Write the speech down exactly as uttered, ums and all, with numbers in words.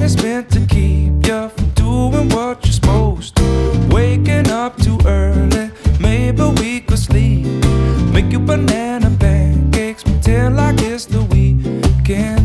is meant to keep you from doing what you're supposed to. Waking up too early, maybe we could sleep. Make you banana pancakes, pretend like it's the weekend.